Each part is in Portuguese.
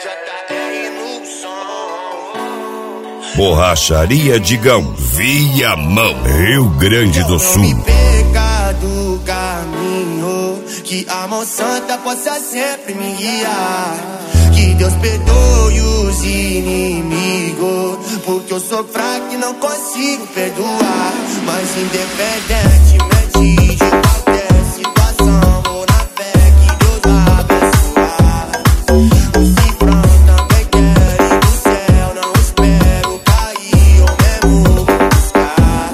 JR no som. Borracharia Digão, Viamão, Rio Grande do Sul. Me pega do caminho, que a mão santa possa sempre me guiar. Que Deus perdoe os inimigos, porque eu sou fraco e não consigo perdoar. Mas independentemente de qualquer situação, vou na fé que Deus vai abençoar. O cifrão também quer ir do céu, não espero cair ou mesmo buscar.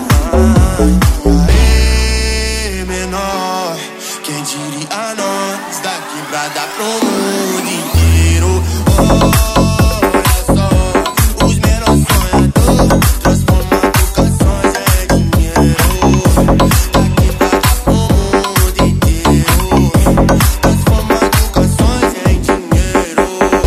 Aê, menor, quem diria nós, da quebrada pro mundo inteiro. Olha só, os menores sonhadores, transformando canções em dinheiro. Da quebrada pro mundo inteiro, transformando canções em dinheiro.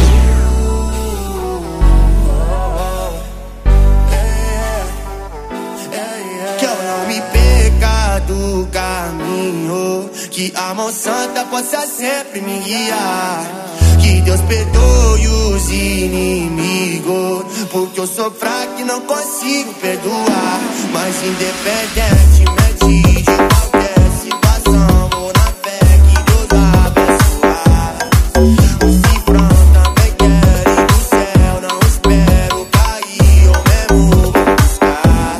Que eu não me perca do caminho, que a mão santa possa sempre me guiar. Que Deus perdoe os inimigos, porque eu sou fraco e não consigo perdoar. Mas independentemente de qualquer situação, vou na fé que Deus vai abençoar. O cifrão também quer ir do céu, não espero cair ou mesmo buscar.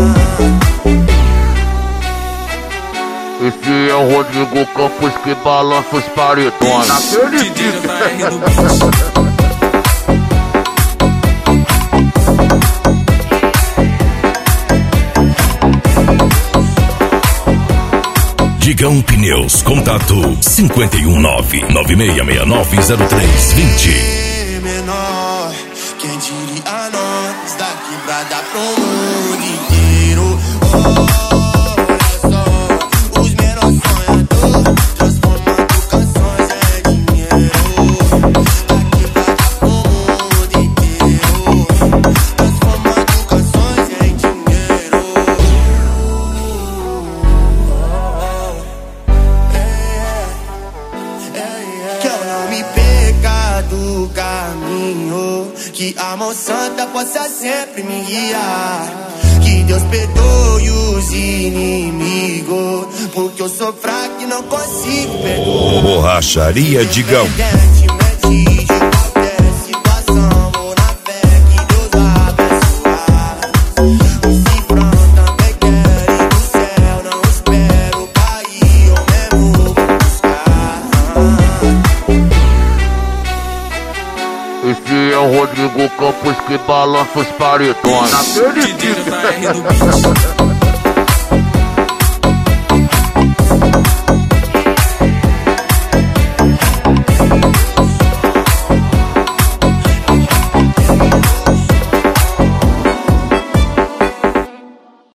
Esse é o Rodrigo Campos que balança os paredões. Naquele JR do beat. Digão Pneus, contato 519-9669-0320. Menor, quem diria nós, da quebrada pro mundo inteiro. Olha só, os menores sonhadores, transformando canções em dinheiro. Da quebrada pro mundo inteiro, transformando canções em dinheiro. Que eu não me perca do caminho, que a mão santa possa sempre me guiar. Que Deus perdoe os inimigos, porque eu sou fraco e não consigo perdoar. Borracharia Digão. Independentemente de qualquer situação, vou na fé que Deus vai abençoar. O cifrão também quer ir do céu, não espero cair ou mesmo buscar. Esse é o Rodrigo Campos que balança os paredões. Naquele JR do beat.